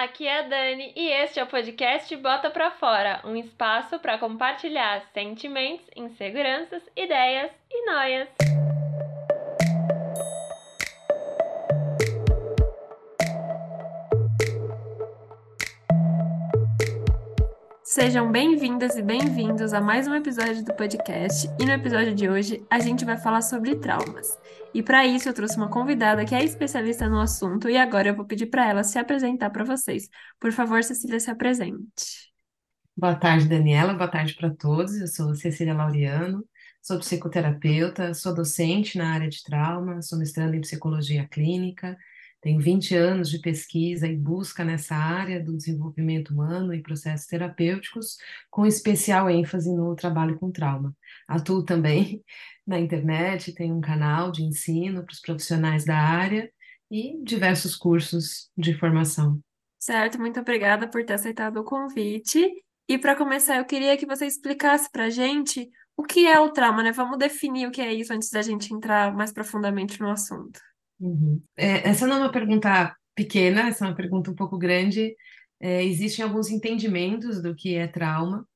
Aqui é a Dani e este é o podcast Bota Pra Fora, um espaço para compartilhar sentimentos, inseguranças, ideias e noias. Sejam bem-vindas e bem-vindos a mais um episódio do podcast. E no episódio de hoje a gente vai falar sobre traumas. E para isso eu trouxe uma convidada que é especialista no assunto e agora eu vou pedir para ela se apresentar para vocês. Por favor, Cecília, se apresente. Boa tarde, Daniela. Boa tarde para todos. Eu sou Cecília Laureano, sou psicoterapeuta, sou docente na área de trauma, sou mestranda em psicologia clínica, tenho 20 anos de pesquisa e busca nessa área do desenvolvimento humano e processos terapêuticos, com especial ênfase no trabalho com trauma. Atuo também na internet, tenho um canal de ensino para os profissionais da área e diversos cursos de formação. Certo, muito obrigada por ter aceitado o convite. E para começar, eu queria que você explicasse para a gente o que é o trauma, né? Vamos definir o que é isso antes da gente entrar mais profundamente no assunto. Uhum. Essa não é uma pergunta pequena, essa é uma pergunta um pouco grande. Existem alguns entendimentos do que é trauma.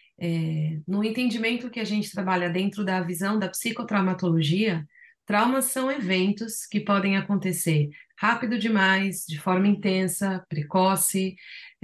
No entendimento que a gente trabalha dentro da visão da psicotraumatologia, traumas são eventos que podem acontecer rápido demais, de forma intensa, precoce,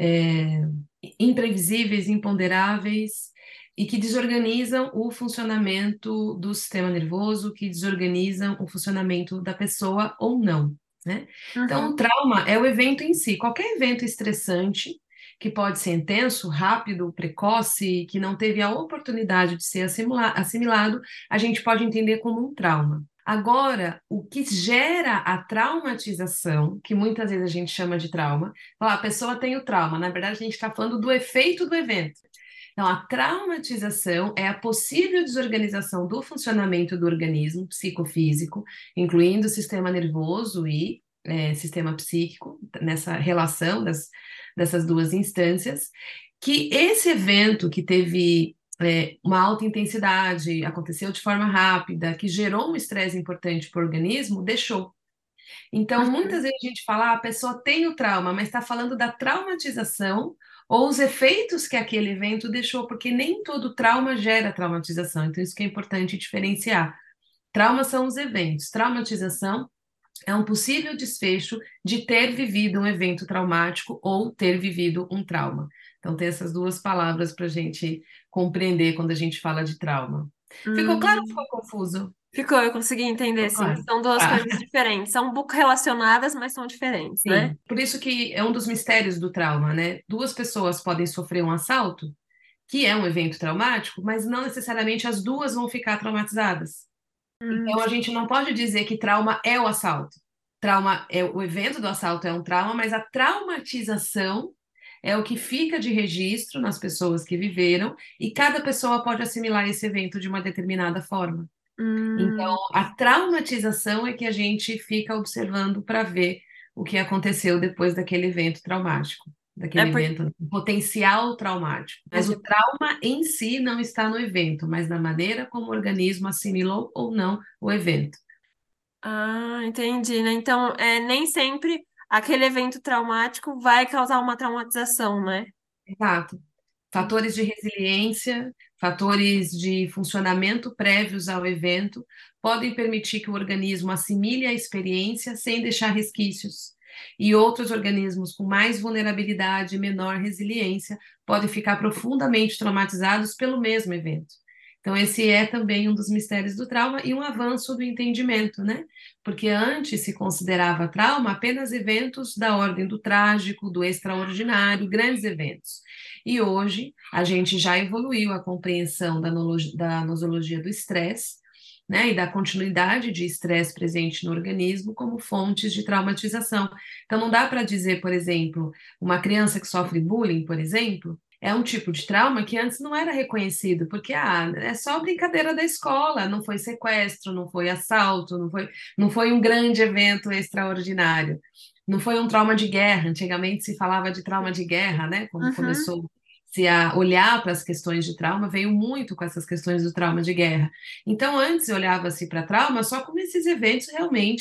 é, imprevisíveis, imponderáveis, e que desorganizam o funcionamento do sistema nervoso, que desorganizam o funcionamento da pessoa ou não, né? Então, o Uhum. trauma é o evento em si, qualquer evento estressante que pode ser intenso, rápido, precoce, que não teve a oportunidade de ser assimilado, a gente pode entender como um trauma. Agora, o que gera a traumatização, que muitas vezes a gente chama de trauma, a pessoa tem o trauma, na verdade a gente está falando do efeito do evento. Então, a traumatização é a possível desorganização do funcionamento do organismo psicofísico, incluindo o sistema nervoso e sistema psíquico, nessa relação dessas duas instâncias, que esse evento que teve uma alta intensidade, aconteceu de forma rápida, que gerou um estresse importante para o organismo, deixou. Então, muitas vezes a gente fala, a pessoa tem o trauma, mas está falando da traumatização ou os efeitos que aquele evento deixou, porque nem todo trauma gera traumatização. Então, isso que é importante diferenciar. Traumas são os eventos, traumatização é um possível desfecho de ter vivido um evento traumático ou ter vivido um trauma. Então, tem essas duas palavras para a gente compreender quando a gente fala de trauma. Ficou claro ou Hum. ficou confuso? Ficou, eu consegui entender, Ficou sim. claro. São duas Tá. coisas diferentes. São um pouco relacionadas, mas são diferentes, né? Sim, por isso que é um dos mistérios do trauma, né? Duas pessoas podem sofrer um assalto, que é um evento traumático, mas não necessariamente as duas vão ficar traumatizadas. Hum. Então a gente não pode dizer que trauma é o assalto. Trauma é o evento do assalto é um trauma, mas a traumatização é o que fica de registro nas pessoas que viveram e cada pessoa pode assimilar esse evento de uma determinada forma. Então, Hum. a traumatização é que a gente fica observando para ver o que aconteceu depois daquele evento traumático, É daquele porque. evento potencial traumático. Mas o trauma em si não está no evento, mas na maneira como o organismo assimilou ou não o evento. Ah, entendi, né? Então, nem sempre aquele evento traumático vai causar uma traumatização, né? Exato. Fatores de resiliência, fatores de funcionamento prévios ao evento podem permitir que o organismo assimile a experiência sem deixar resquícios. E outros organismos com mais vulnerabilidade e menor resiliência podem ficar profundamente traumatizados pelo mesmo evento. Então, esse é também um dos mistérios do trauma e um avanço do entendimento, né? Porque antes se considerava trauma apenas eventos da ordem do trágico, do extraordinário, grandes eventos. E hoje a gente já evoluiu a compreensão da nosologia do estresse, né, e da continuidade de estresse presente no organismo como fontes de traumatização. Então, não dá para dizer, por exemplo, uma criança que sofre bullying, por exemplo, é um tipo de trauma que antes não era reconhecido, porque é só brincadeira da escola, não foi sequestro, não foi assalto, não foi um grande evento extraordinário. Não foi um trauma de guerra. Antigamente se falava de trauma de guerra, né? Quando Uhum. começou se a olhar para as questões de trauma, veio muito com essas questões do trauma de guerra. Então, antes olhava-se para trauma só como esses eventos realmente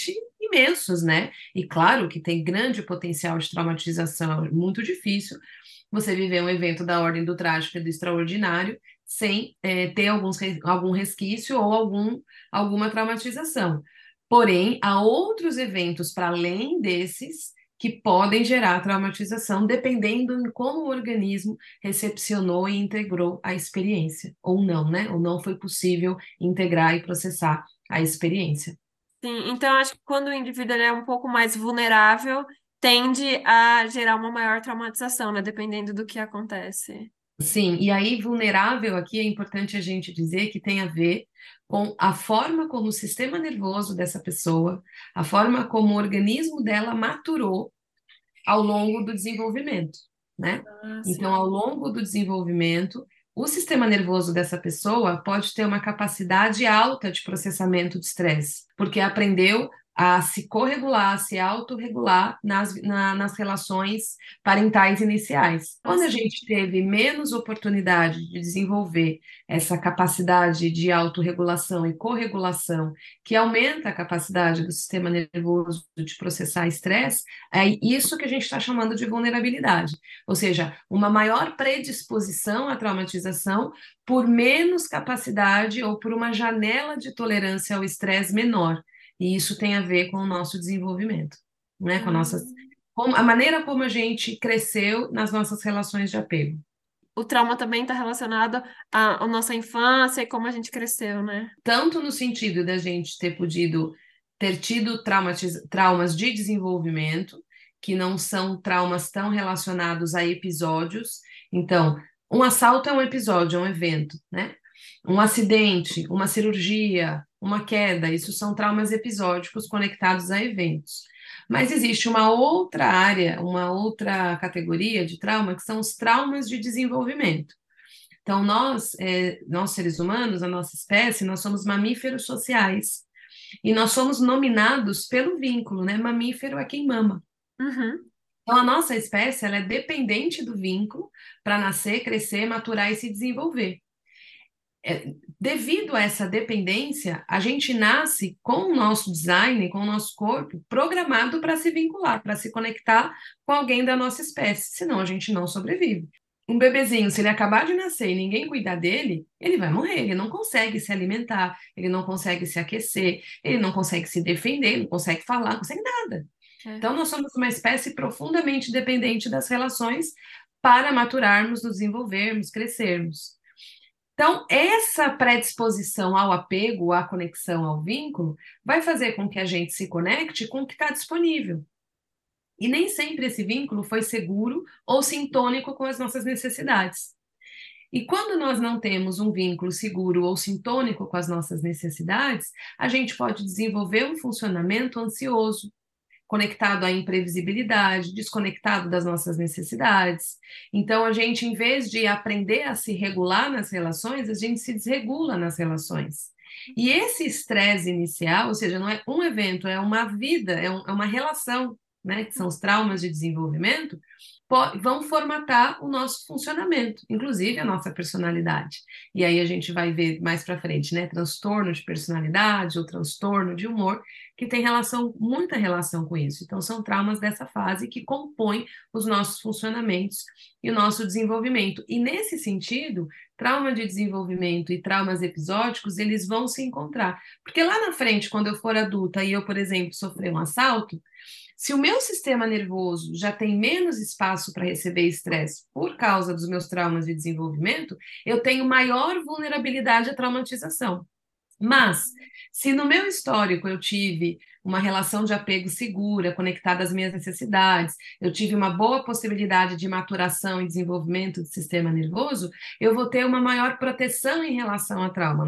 imensos, né? E claro que tem grande potencial de traumatização, é muito difícil você viver um evento da ordem do trágico e do extraordinário sem ter algum resquício ou alguma traumatização. Porém, há outros eventos para além desses que podem gerar traumatização, dependendo em como o organismo recepcionou e integrou a experiência, ou não, né? Ou não foi possível integrar e processar a experiência. Sim, então acho que quando o indivíduo ele é um pouco mais vulnerável, tende a gerar uma maior traumatização, né? Dependendo do que acontece. Sim, e aí vulnerável aqui é importante a gente dizer que tem a ver com a forma como o sistema nervoso dessa pessoa, a forma como o organismo dela maturou ao longo do desenvolvimento, né? Ah, Então, ao sim. longo do desenvolvimento, o sistema nervoso dessa pessoa pode ter uma capacidade alta de processamento de estresse, porque aprendeu a se corregular, a se autorregular nas relações parentais iniciais. Ah, Quando a sim. gente teve menos oportunidade de desenvolver essa capacidade de autorregulação e corregulação, que aumenta a capacidade do sistema nervoso de processar estresse, é isso que a gente está chamando de vulnerabilidade, ou seja, uma maior predisposição à traumatização por menos capacidade ou por uma janela de tolerância ao estresse menor. E isso tem a ver com o nosso desenvolvimento, né? Com a Hum. a maneira como a gente cresceu nas nossas relações de apego. O trauma também está relacionado à nossa infância e como a gente cresceu, né? Tanto no sentido da gente ter tido traumas de desenvolvimento, que não são traumas tão relacionados a episódios. Então, um assalto é um episódio, é um evento, né? Um acidente, uma cirurgia, uma queda, isso são traumas episódicos conectados a eventos. Mas existe uma outra área, uma outra categoria de trauma, que são os traumas de desenvolvimento. Então, nós seres humanos, a nossa espécie, nós somos mamíferos sociais. E nós somos nominados pelo vínculo, né? Mamífero é quem mama. Uhum. Então, a nossa espécie, ela é dependente do vínculo para nascer, crescer, maturar e se desenvolver. Devido a essa dependência, a gente nasce com o nosso design, com o nosso corpo, programado para se vincular, para se conectar com alguém da nossa espécie, senão a gente não sobrevive. Um bebezinho, se ele acabar de nascer e ninguém cuidar dele, ele vai morrer, ele não consegue se alimentar, ele não consegue se aquecer, ele não consegue se defender, ele não consegue falar, não consegue nada. É. Então, nós somos uma espécie profundamente dependente das relações para maturarmos, nos desenvolvermos, crescermos. Então, essa predisposição ao apego, à conexão, ao vínculo, vai fazer com que a gente se conecte com o que está disponível. E nem sempre esse vínculo foi seguro ou sintônico com as nossas necessidades. E quando nós não temos um vínculo seguro ou sintônico com as nossas necessidades, a gente pode desenvolver um funcionamento ansioso, conectado à imprevisibilidade, desconectado das nossas necessidades. Então, a gente, em vez de aprender a se regular nas relações, a gente se desregula nas relações. E esse estresse inicial, ou seja, não é um evento, é uma vida, é uma relação, né, que são os traumas de desenvolvimento, vão formatar o nosso funcionamento, inclusive a nossa personalidade. E aí a gente vai ver mais para frente, né, transtorno de personalidade ou transtorno de humor, que tem muita relação com isso. Então, são traumas dessa fase que compõem os nossos funcionamentos e o nosso desenvolvimento. E nesse sentido, trauma de desenvolvimento e traumas episódicos, eles vão se encontrar. Porque lá na frente, quando eu for adulta e eu, por exemplo, sofrer um assalto, se o meu sistema nervoso já tem menos espaço para receber estresse por causa dos meus traumas de desenvolvimento, eu tenho maior vulnerabilidade à traumatização. Mas, se no meu histórico eu tive uma relação de apego segura, conectada às minhas necessidades, eu tive uma boa possibilidade de maturação e desenvolvimento do sistema nervoso, eu vou ter uma maior proteção em relação a trauma.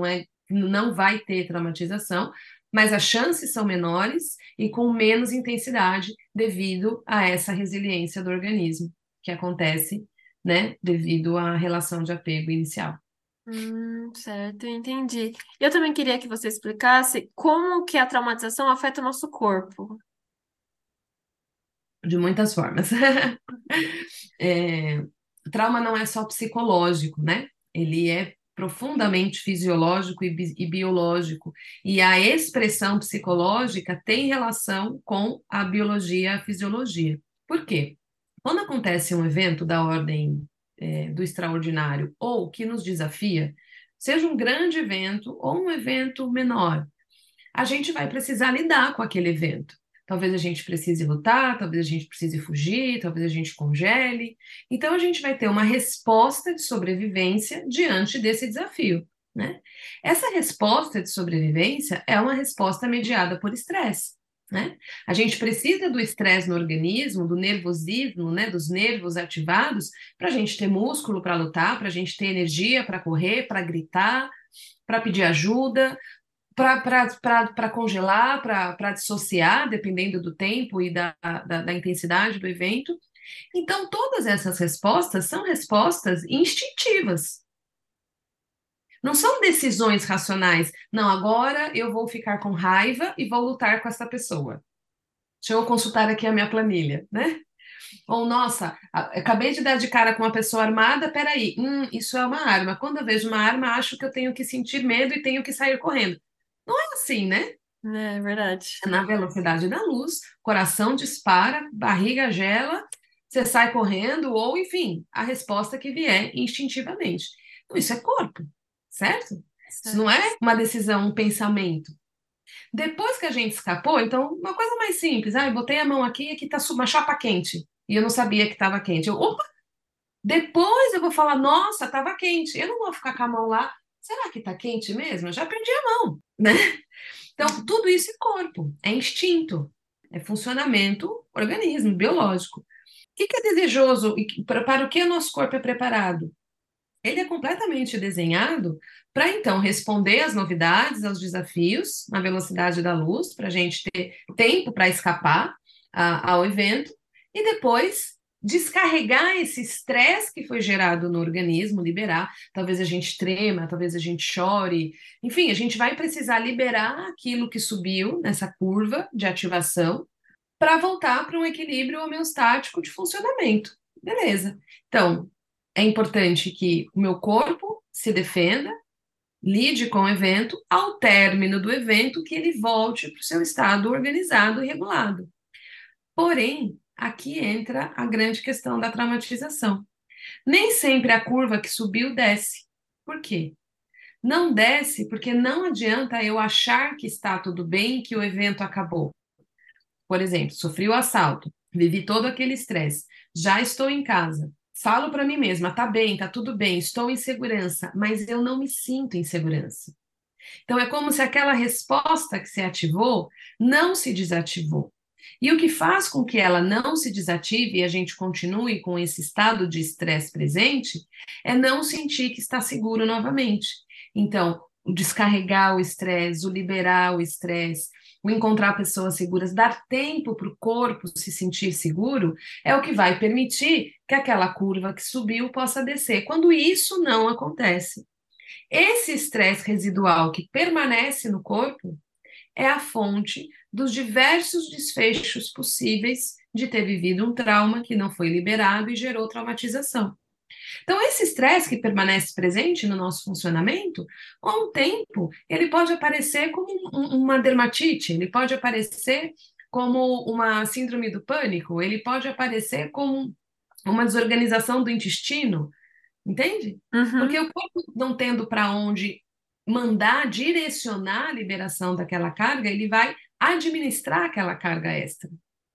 Não vai ter traumatização, mas as chances são menores e com menos intensidade devido a essa resiliência do organismo que acontece, né, devido à relação de apego inicial. Certo, entendi. Eu também queria que você explicasse como que a traumatização afeta o nosso corpo. De muitas formas. Trauma não é só psicológico, né? Ele é profundamente fisiológico e biológico, e a expressão psicológica tem relação com a biologia e a fisiologia. Por quê? Quando acontece um evento da ordem do extraordinário ou que nos desafia, seja um grande evento ou um evento menor, a gente vai precisar lidar com aquele evento. Talvez a gente precise lutar, talvez a gente precise fugir, talvez a gente congele. Então, a gente vai ter uma resposta de sobrevivência diante desse desafio, né? Essa resposta de sobrevivência é uma resposta mediada por estresse, né? A gente precisa do estresse no organismo, do nervosismo, né? Dos nervos ativados, para a gente ter músculo para lutar, para a gente ter energia para correr, para gritar, para pedir ajuda, para congelar, para dissociar, dependendo do tempo e da intensidade do evento. Então, todas essas respostas são respostas instintivas. Não são decisões racionais. Não, agora eu vou ficar com raiva e vou lutar com essa pessoa. Deixa eu consultar aqui a minha planilha, né? Ou, nossa, acabei de dar de cara com uma pessoa armada, peraí, isso é uma arma. Quando eu vejo uma arma, acho que eu tenho que sentir medo e tenho que sair correndo. Não é assim, né? É verdade. Na velocidade da luz, coração dispara, barriga gela, você sai correndo, ou enfim, a resposta que vier instintivamente. Então, isso é corpo, certo? Isso não Certo. é uma decisão, um pensamento. Depois que a gente escapou, então, uma coisa mais simples, eu botei a mão aqui e aqui tá uma chapa quente, e eu não sabia que estava quente. Opa! Depois eu vou falar, nossa, estava quente. Eu não vou ficar com a mão lá, será que está quente mesmo? Eu já perdi a mão, né? Então, tudo isso é corpo, é instinto, é funcionamento, organismo, biológico. O que é desejoso e para o que o nosso corpo é preparado? Ele é completamente desenhado para, então, responder às novidades, aos desafios, na velocidade da luz, para a gente ter tempo para escapar ao evento, e depois descarregar esse estresse que foi gerado no organismo, liberar. Talvez a gente trema, talvez a gente chore. Enfim, a gente vai precisar liberar aquilo que subiu nessa curva de ativação para voltar para um equilíbrio homeostático de funcionamento. Beleza. Então, é importante que o meu corpo se defenda, lide com o evento, ao término do evento, que ele volte para o seu estado organizado e regulado. Porém, aqui entra a grande questão da traumatização. Nem sempre a curva que subiu desce. Por quê? Não desce porque não adianta eu achar que está tudo bem, que o evento acabou. Por exemplo, sofri o assalto, vivi todo aquele estresse, já estou em casa, falo para mim mesma, tá bem, tá tudo bem, estou em segurança, mas eu não me sinto em segurança. Então é como se aquela resposta que se ativou não se desativou. E o que faz com que ela não se desative e a gente continue com esse estado de estresse presente é não sentir que está seguro novamente. Então, o descarregar o estresse, o liberar o estresse, o encontrar pessoas seguras, dar tempo para o corpo se sentir seguro, é o que vai permitir que aquela curva que subiu possa descer. Quando isso não acontece, esse estresse residual que permanece no corpo é a fonte dos diversos desfechos possíveis de ter vivido um trauma que não foi liberado e gerou traumatização. Então, esse estresse que permanece presente no nosso funcionamento, com o tempo, ele pode aparecer como uma dermatite, ele pode aparecer como uma síndrome do pânico, ele pode aparecer como uma desorganização do intestino, entende? Porque Uhum. o corpo não tendo para onde mandar, direcionar a liberação daquela carga, ele vai administrar aquela carga extra.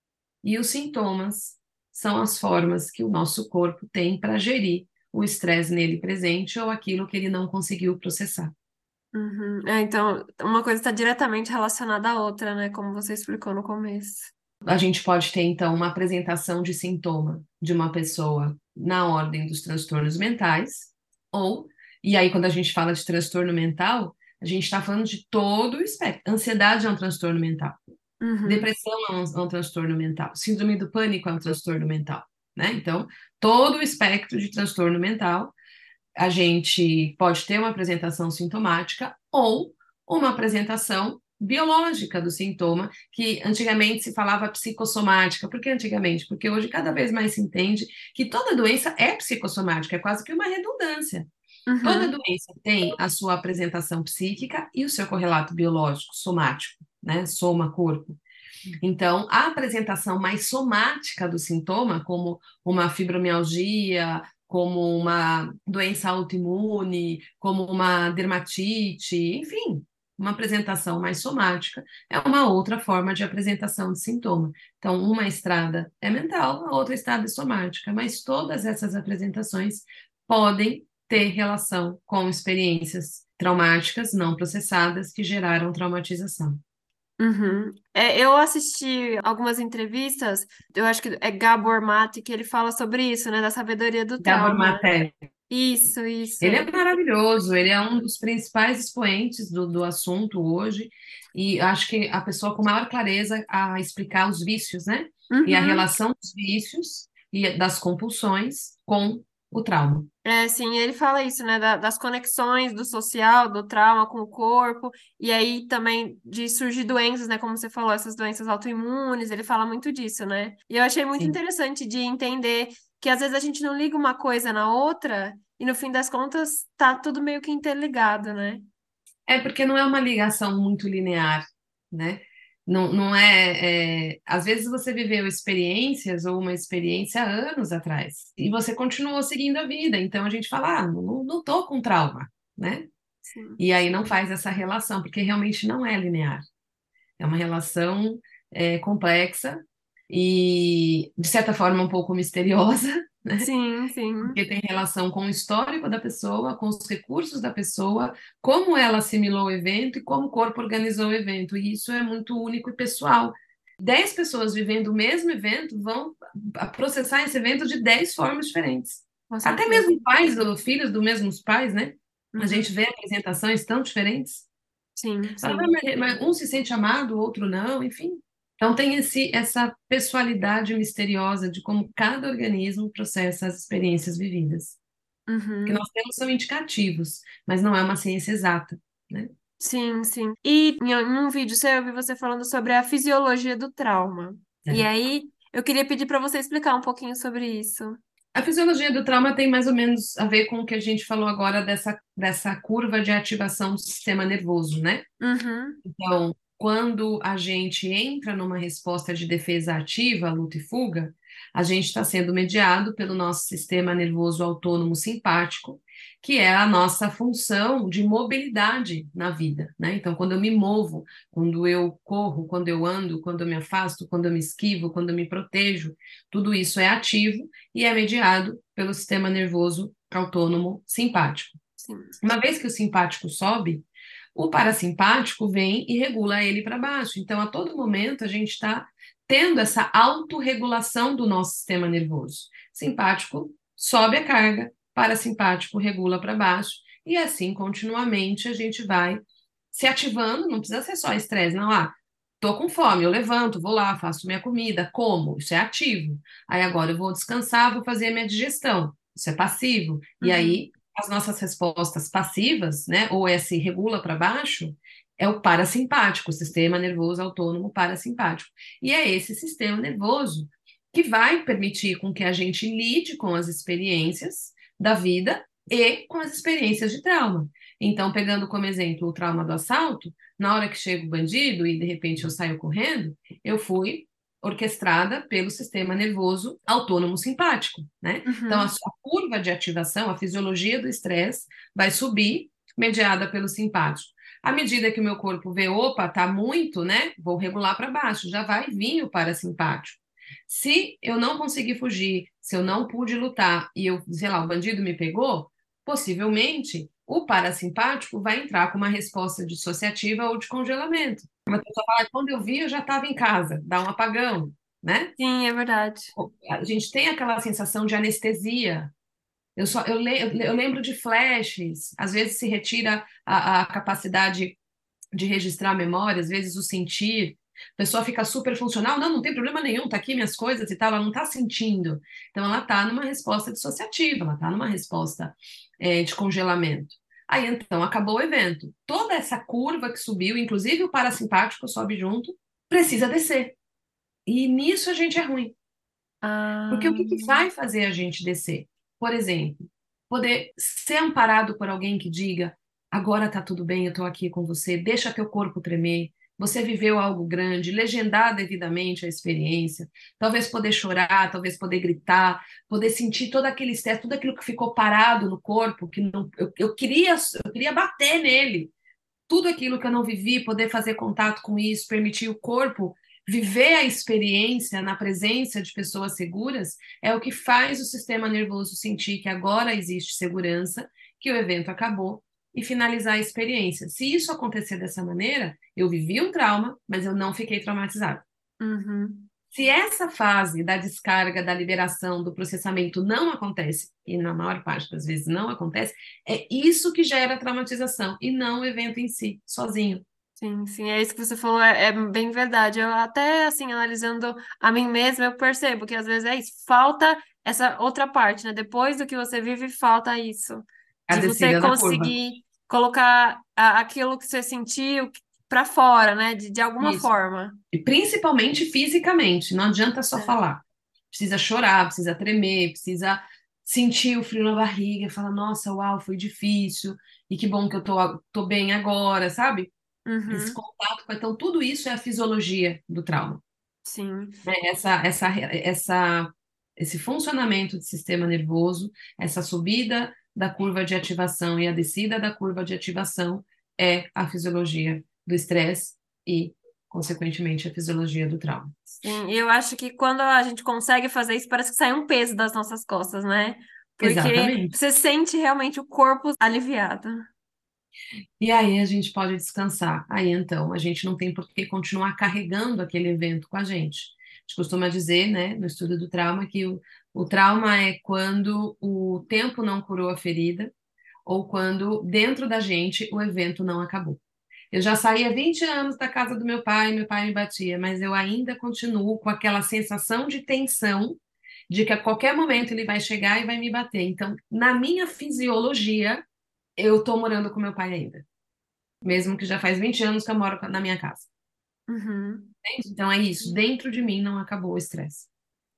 E os sintomas são as formas que o nosso corpo tem para gerir o estresse nele presente ou aquilo que ele não conseguiu processar. Uhum. É, então, uma coisa está diretamente relacionada à outra, né? Como você explicou no começo. A gente pode ter, então, uma apresentação de sintoma de uma pessoa na ordem dos transtornos mentais, ou, e aí, quando a gente fala de transtorno mental, a gente está falando de todo o espectro. Ansiedade é um transtorno mental. Uhum. Depressão é um transtorno mental. Síndrome do pânico é um transtorno mental, né? Então, todo o espectro de transtorno mental, a gente pode ter uma apresentação sintomática ou uma apresentação biológica do sintoma, que antigamente se falava psicossomática. Por que antigamente? Porque hoje cada vez mais se entende que toda doença é psicossomática, é quase que uma redundância. Toda Uhum, doença tem a sua apresentação psíquica e o seu correlato biológico, somático, né? Soma corpo. Então, a apresentação mais somática do sintoma, como uma fibromialgia, como uma doença autoimune, como uma dermatite, enfim, uma apresentação mais somática, é uma outra forma de apresentação de sintoma. Então, uma estrada é mental, a outra estrada é somática, mas todas essas apresentações podem ter relação com experiências traumáticas não processadas que geraram traumatização. uhum. Eu assisti algumas entrevistas, eu acho que é Gabor Mate, que ele fala sobre isso, né, da sabedoria do Gabor trauma. Maté. Isso. Ele é maravilhoso, ele é um dos principais expoentes do assunto hoje, e acho que a pessoa com maior clareza a explicar os vícios, né? E a Uhum. relação dos vícios e das compulsões com o trauma. Sim, ele fala isso, né, das conexões do social, do trauma com o corpo, e aí também de surgir doenças, né, como você falou, essas doenças autoimunes, ele fala muito disso, né? E eu achei muito Sim. interessante de entender que às vezes a gente não liga uma coisa na outra, e no fim das contas tá tudo meio que interligado, né? É porque não é uma ligação muito linear, né? Não é, às vezes você viveu experiências ou uma experiência há anos atrás e você continuou seguindo a vida. Então a gente fala, não tô com trauma, né? Sim. E aí não faz essa relação, porque realmente não é linear. É uma relação complexa e, de certa forma, um pouco misteriosa, né? Sim. Porque tem relação com o histórico da pessoa, com os recursos da pessoa, como ela assimilou o evento e como o corpo organizou o evento. E isso é muito único e pessoal. 10 pessoas vivendo o mesmo evento vão processar esse evento de 10 formas diferentes. Com Até certeza. mesmo pais ou filhos dos mesmos pais, né? A Uhum. gente vê apresentações tão diferentes. Fala, "Ah, Sim. mas um se sente amado, o outro não, enfim. Então tem essa pessoalidade misteriosa de como cada organismo processa as experiências vividas. O que Uhum. nós temos são indicativos, mas não é uma ciência exata, né? Sim. E em um vídeo seu, eu vi você falando sobre a fisiologia do trauma. E É. aí, eu queria pedir para você explicar um pouquinho sobre isso. A fisiologia do trauma tem mais ou menos a ver com o que a gente falou agora dessa curva de ativação do sistema nervoso, né? Uhum, Então, quando a gente entra numa resposta de defesa ativa, luta e fuga, a gente está sendo mediado pelo nosso sistema nervoso autônomo simpático, que é a nossa função de mobilidade na vida, né? Então, quando eu me movo, quando eu corro, quando eu ando, quando eu me afasto, quando eu me esquivo, quando eu me protejo, tudo isso é ativo e é mediado pelo sistema nervoso autônomo simpático. sim. Uma vez que o simpático sobe, o parasimpático vem e regula ele para baixo. Então, a todo momento, a gente está tendo essa autorregulação do nosso sistema nervoso. Simpático sobe a carga, parasimpático regula para baixo, e assim continuamente a gente vai se ativando. Não precisa ser só estresse, não. Tô com fome, eu levanto, vou lá, faço minha comida, como, isso é ativo. Aí agora eu vou descansar, vou fazer minha digestão, isso é passivo. E Uhum, aí as nossas respostas passivas, né, ou esse regula para baixo, é o parasimpático, o sistema nervoso autônomo parasimpático. E é esse sistema nervoso que vai permitir com que a gente lide com as experiências da vida e com as experiências de trauma. Então, pegando como exemplo o trauma do assalto, na hora que chega o bandido e de repente eu saio correndo, eu fui orquestrada pelo sistema nervoso autônomo simpático, né? Então, a uhum, sua curva de ativação, a fisiologia do estresse, vai subir, mediada pelo simpático. À medida que o meu corpo vê, opa, tá muito, né? Vou regular para baixo, já vai vir o parasimpático. Se eu não conseguir fugir, se eu não pude lutar e eu, sei lá, o bandido me pegou, possivelmente o parasimpático vai entrar com uma resposta dissociativa ou de congelamento. Uma pessoa fala, quando eu vi, eu já estava em casa, dá um apagão, né? sim, é verdade. A gente tem aquela sensação de anestesia. Eu lembro de flashes, às vezes se retira a capacidade de registrar a memória, às vezes o sentir. A pessoa fica super funcional, não tem problema nenhum, tá aqui minhas coisas e tal, ela não está sentindo. Então ela está numa resposta dissociativa, ela está numa resposta de congelamento. Aí então acabou o evento. Toda essa curva que subiu, inclusive o parasimpático sobe junto, precisa descer. E nisso a gente é ruim. Porque o Ah, que vai fazer a gente descer? Por exemplo, poder ser amparado por alguém que diga: agora tá tudo bem, eu tô aqui com você, deixa teu corpo tremer. Você viveu algo grande, legendar devidamente a experiência, talvez poder chorar, talvez poder gritar, poder sentir todo aquele estresse, tudo aquilo que ficou parado no corpo, que não, eu queria bater nele, tudo aquilo que eu não vivi, poder fazer contato com isso, permitir o corpo viver a experiência na presença de pessoas seguras, é o que faz o sistema nervoso sentir que agora existe segurança, que o evento acabou e finalizar a experiência. Se isso acontecer dessa maneira, eu vivi um trauma, mas eu não fiquei traumatizado. Uhum. Se essa fase da descarga, da liberação, do processamento não acontece, e na maior parte das vezes não acontece, é isso que gera traumatização e não o evento em si, sozinho. Sim, sim, é isso que você falou, é bem verdade. Eu até, assim, analisando a mim mesma, eu percebo que às vezes é isso, falta essa outra parte, né? Depois do que você vive, falta isso, A de você descida da curva. conseguir colocar aquilo que você sentiu pra fora, né? De alguma Isso. forma. E principalmente fisicamente, não adianta só É. falar. Precisa chorar, precisa tremer, precisa sentir o frio na barriga, falar, nossa, uau, foi difícil, e que bom que eu tô bem agora, sabe? Esse Uhum, contato, então tudo isso é a fisiologia do trauma, sim. né? Esse funcionamento do sistema nervoso, essa subida da curva de ativação e a descida da curva de ativação é a fisiologia do estresse e, consequentemente, a fisiologia do trauma. Sim, e eu acho que quando a gente consegue fazer isso, parece que sai um peso das nossas costas, né? Porque Exatamente. você sente realmente o corpo aliviado. E aí a gente pode descansar. Aí então, a gente não tem por que continuar carregando aquele evento com a gente. A gente costuma dizer, né, no estudo do trauma, que o trauma é quando o tempo não curou a ferida ou quando dentro da gente o evento não acabou. Eu já saí há 20 anos da casa do meu pai me batia, mas eu ainda continuo com aquela sensação de tensão de que a qualquer momento ele vai chegar e vai me bater. Então, na minha fisiologia, eu tô morando com meu pai ainda, mesmo que já faz 20 anos que eu moro na minha casa. Uhum. Entende? Então é isso, dentro de mim não acabou o estresse.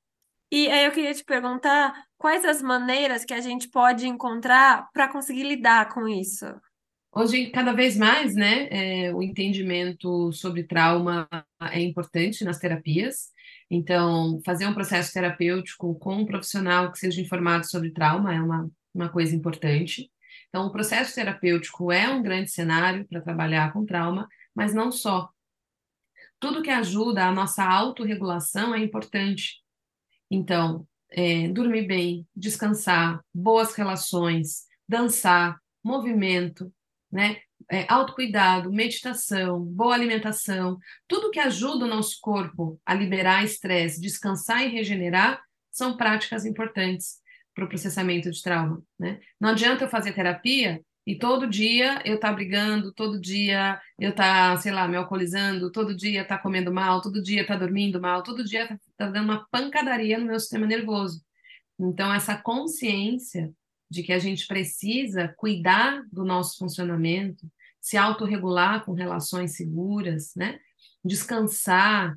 E aí eu queria te perguntar quais as maneiras que a gente pode encontrar para conseguir lidar com isso. Hoje, cada vez mais, né, o entendimento sobre trauma é importante nas terapias. Então, fazer um processo terapêutico com um profissional que seja informado sobre trauma é uma coisa importante. Então, o processo terapêutico é um grande cenário para trabalhar com trauma, mas não só. Tudo que ajuda a nossa autorregulação é importante. Então, dormir bem, descansar, boas relações, dançar, movimento, né? Autocuidado, meditação, boa alimentação, tudo que ajuda o nosso corpo a liberar estresse, descansar e regenerar, são práticas importantes para o processamento de trauma, né? Não adianta eu fazer terapia e todo dia eu estar brigando, todo dia eu estar, sei lá, me alcoolizando, todo dia estar comendo mal, todo dia estar dormindo mal, todo dia tá dando uma pancadaria no meu sistema nervoso. Então, essa consciência de que a gente precisa cuidar do nosso funcionamento, se autorregular com relações seguras, né? Descansar,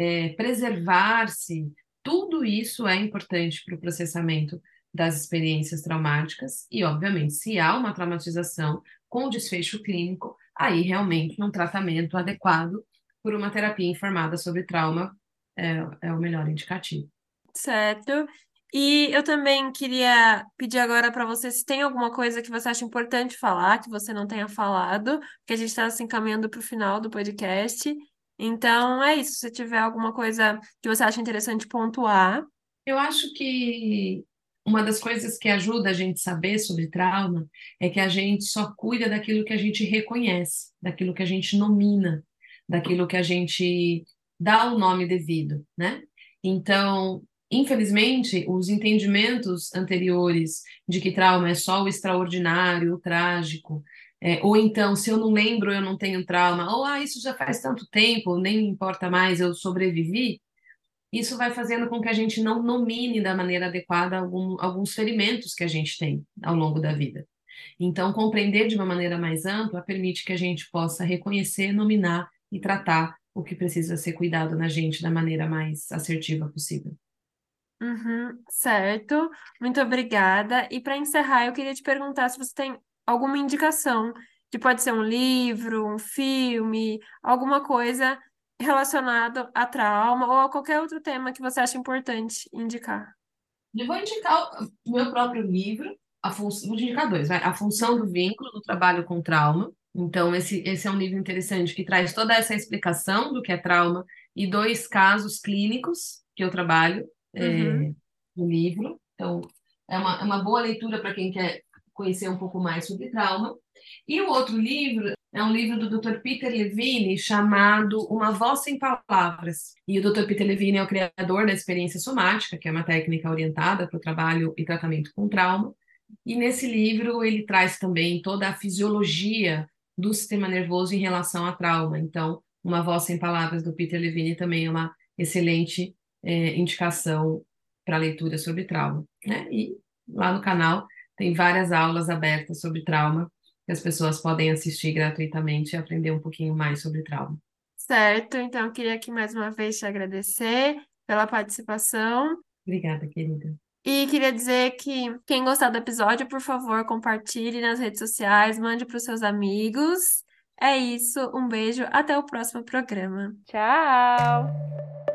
preservar-se, tudo isso é importante para o processamento das experiências traumáticas e, obviamente, se há uma traumatização com desfecho clínico, aí realmente um tratamento adequado por uma terapia informada sobre trauma é o melhor indicativo. Certo? E eu também queria pedir agora para você se tem alguma coisa que você acha importante falar, que você não tenha falado, que a gente está se encaminhando para o final do podcast. Então é isso. Se tiver alguma coisa que você acha interessante pontuar. Eu acho que uma das coisas que ajuda a gente a saber sobre trauma é que a gente só cuida daquilo que a gente reconhece, daquilo que a gente nomina, daquilo que a gente dá o nome devido, né? Então, infelizmente, os entendimentos anteriores de que trauma é só o extraordinário, o trágico, ou então, se eu não lembro, eu não tenho trauma, ou isso já faz tanto tempo, nem me importa mais, eu sobrevivi. Isso vai fazendo com que a gente não nomine da maneira adequada alguns ferimentos que a gente tem ao longo da vida. Então, compreender de uma maneira mais ampla permite que a gente possa reconhecer, nominar e tratar o que precisa ser cuidado na gente da maneira mais assertiva possível. Uhum, certo. Muito obrigada. E para encerrar, eu queria te perguntar se você tem alguma indicação de pode ser um livro, um filme, alguma coisa relacionado a trauma ou a qualquer outro tema que você acha importante indicar. Eu vou indicar o meu próprio livro, vou indicar dois, vai. A Função do Uhum, Vínculo no Trabalho com Trauma. Então, esse é um livro interessante que traz toda essa explicação do que é trauma e dois casos clínicos que eu trabalho uhum. no livro. Então, é uma boa leitura para quem quer conhecer um pouco mais sobre trauma. E o outro livro é um livro do Dr. Peter Levine chamado Uma Voz Sem Palavras. E o Dr. Peter Levine é o criador da experiência somática, que é uma técnica orientada para o trabalho e tratamento com trauma. E nesse livro ele traz também toda a fisiologia do sistema nervoso em relação a trauma. Então, Uma Voz Sem Palavras do Peter Levine também é uma excelente indicação para leitura sobre trauma, né? E lá no canal tem várias aulas abertas sobre trauma que as pessoas podem assistir gratuitamente e aprender um pouquinho mais sobre trauma. Certo, então eu queria aqui mais uma vez te agradecer pela participação Obrigada, querida. e queria dizer que quem gostar do episódio, por favor, compartilhe nas redes sociais, mande para os seus amigos. É isso, um beijo, até o próximo programa. Tchau!